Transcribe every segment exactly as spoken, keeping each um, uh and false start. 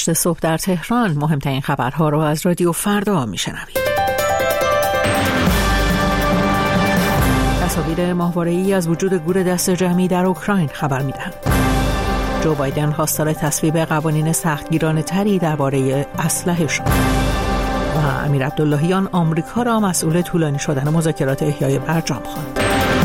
هشت صبح در تهران. مهمترین خبرها رو از رادیو فردا میشنوید. تصاویر ماهواره‌ای از وجود گور دست جمعی در اوکراین خبر میدهند. جو بایدن خواستار تصویب قوانین سختگیرانه تری درباره اسلحه شد. و امیر عبداللهیان آمریکا را مسئول طولانی شدن مذاکرات احیای برجام خواند.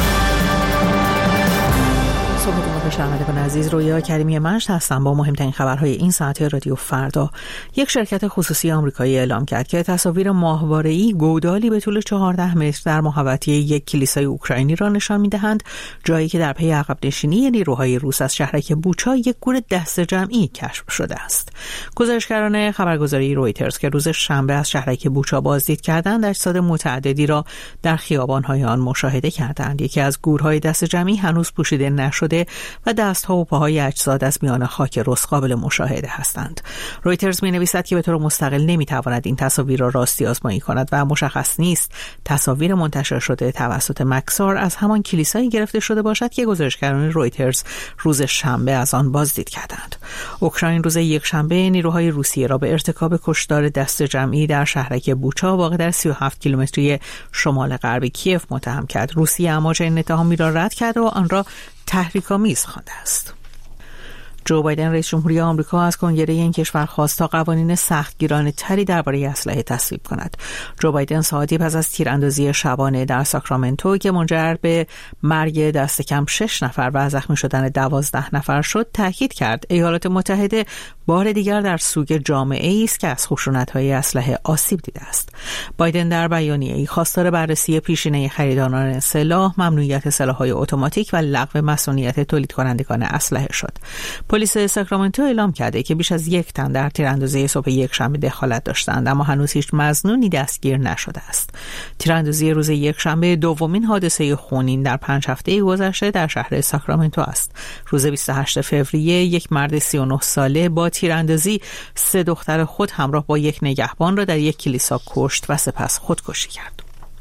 صبحتون بخیر شنوندگان عزیز، رویا کریمی مشت هستم با مهمترین خبرهای این ساعت رادیو فردا. یک شرکت خصوصی آمریکایی اعلام کرد که تصاویر ماهواره‌ای گودالی به طول چهارده متر در محوطه یک کلیسای اوکراینی را نشان می‌دهند، جایی که در پی عقب نشینی نیروهای روس از شهرک بوچا یک گور دست جمعی کشف شده است. گزارشگران خبرگزاری رویترز که روز شنبه از شهرک بوچا بازدید کردند، اجساد متعددی را در خیابان‌های آن مشاهده کردند. یکی از گورهای دست جمعی هنوز پوشیده نشده و دست‌ها و پاهای اجساد از میان خاک رس قابل مشاهده هستند. رویترز می‌نویسد که به طور مستقل نمی‌تواند این تصاویر را راستی آزمایی کند و مشخص نیست تصاویر منتشر شده توسط مکسار از همان کلیسایی گرفته شده باشد که گزارشگران رویترز روز شنبه از آن بازدید کردند. اوکراین روز یکشنبه نیروهای روسیه را به ارتکاب کشتار دست جمعی در شهرک بوچا واقع در سی و هفت کیلومتری شمال غرب کیف متهم کرد. روسیه اما چنین اتهامی را رد کرد و آن را تحریک‌آمیز خوانده است. جو بایدن رئیس جمهوری آمریکا از کنگره این کشور خواست تا قوانین سختگیرانه تری درباره اسلحه تصویب کند. جو بایدن ساعتی پس از تیراندازی شبانه در ساکرامنتو که منجر به مرگ دست کم شش نفر و زخمی شدن دوازده نفر شد، تاکید کرد ایالات متحده بار دیگر در سوگ جامعه‌ای است که از خشونت‌های اسلحه آسیب دیده است. بایدن در بیانیه‌ای خواستار بررسی پیشینه خریداران سلاح، ممنوعیت سلاح‌های اتوماتیک و لغو مصونیت تولید کنندگان اسلحه شد. پلیس ساکرامنتو اعلام کرده که بیش از یک تن در تیراندازی صبح یکشنبه دخالت داشتند، اما هنوز هیچ مظنونی دستگیر نشده است. تیراندازی روز یکشنبه دومین حادثه خونین در پنج هفته گذشته در شهر ساکرامنتو است. روز بیست و هشتم فوریه یک مرد سی و نه ساله با تیراندازی سه دختر خود همراه با یک نگهبان را در یک کلیسا کشت و سپس خودکشی کرد.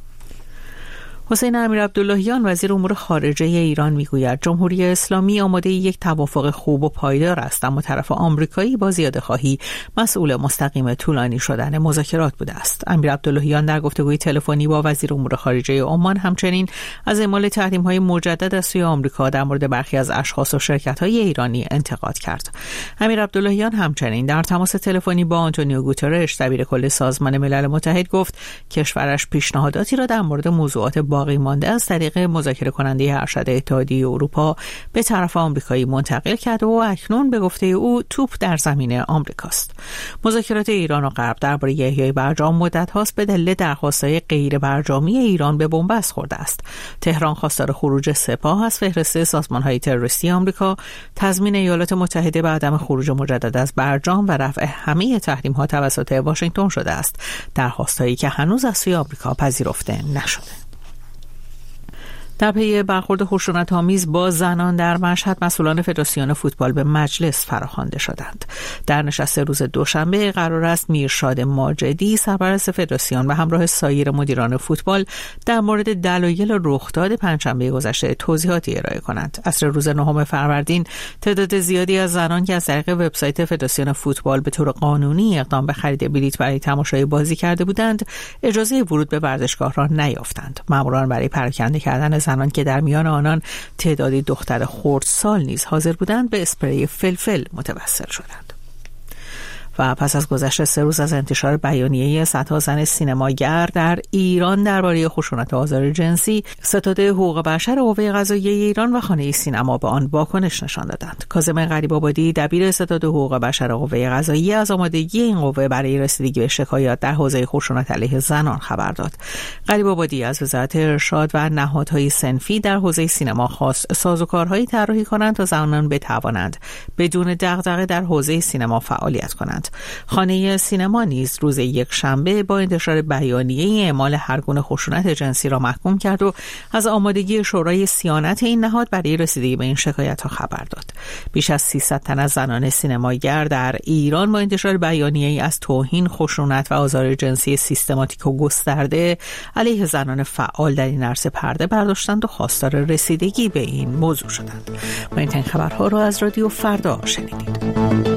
حسین امیر عبداللهیان وزیر امور خارجه ایران میگوید جمهوری اسلامی آماده یک توافق خوب و پایدار است، اما طرف آمریکایی با زیاده‌خواهی مسئول مستقیم طولانی شدن مذاکرات بوده است. امیر عبداللهیان در گفتگوی تلفنی با وزیر امور خارجه عمان همچنین از اعمال تحریم‌های مجدد از سوی آمریکا در مورد برخی از اشخاص و شرکت‌های ایرانی انتقاد کرد. امیر عبداللهیان همچنین در تماس تلفنی با آنتونیو گوترش دبیر کل سازمان ملل متحد گفت کشورش پیشنهاداتی را در مورد موضوعات باقی مانده از طریق مذاکره کننده ارشد اتحادیه اروپا به طرف آمریکایی منتقل کرد و اکنون به گفته او توپ در زمین آمریکاست. مذاکرات ایران و غرب درباره احیای برجام مدت هاست به دلیل درخواست‌های غیر برجامی ایران به بنبست خورده است. تهران خواستار خروج سپاه از فهرست سازمان‌های تروریستی آمریکا، تضمین ایالات متحده به عدم خروج مجدد از برجام و رفع همه تحریم‌ها توسط واشنگتن شده است، درخواست‌هایی که هنوز از سوی آمریکا پذیرفته نشده. در پی برخورد خشونت‌آمیز با زنان در مشهد، مسئولان فدراسیون فوتبال به مجلس فراخوانده شدند. در نشست روز دوشنبه قرار است میرشاد ماجدی سرپرست فدراسیون و همراه سایر مدیران فوتبال در مورد دلایل رخداد پنجشنبه گذشته توضیحاتی ارائه کنند. عصر روز نهم فروردین تعداد زیادی از زنان که از طریق وبسایت فدراسیون فوتبال به طور قانونی اقدام به خرید بلیط برای تماشای بازی کرده بودند، اجازه ورود به ورزشگاه را نیافتند. ماموران برای پراکنده کردن زنان که در میان آنان تعدادی دختر خردسال نیز حاضر بودند به اسپری فلفل متوسل شدند. و پس از گذشت سه روز از انتشار بیانیه صدها زن سینماگر در ایران درباره خشونت و آزار جنسی، ستاد حقوق بشر قوه قضاییه ایران و خانه سینما به آن واکنش نشان دادند. کاظم غریب‌آبادی دبیر ستاد حقوق بشر قوه قضاییه از آمادگی این قوه برای رسیدگی به شکایات در حوزه خشونت علیه زنان خبر داد. غریب‌آبادی از وزارت ارشاد و نهادهای صنفی در حوزه سینما خواست سازوکارهایی طراحی کنند تا زنان بتوانند بدون دغدغه در حوزه سینما فعالیت کنند. خانه سینما نیز روز یک شنبه با انتشار بیانیه اعمال هر گونه خشونت جنسی را محکوم کرد و از آمادگی شورای صیانت این نهاد برای رسیدگی به این شکایت‌ها خبر داد. بیش از سیصد تن از زنان سینماگر در ایران با انتشار بیانیه‌ای از توهین، خشونت و آزار جنسی سیستماتیک و گسترده علیه زنان فعال در این عرصه پرده برداشتند و خواستار رسیدگی به این موضوع شدند. ما این خبرها را از رادیو فردا شنیدید.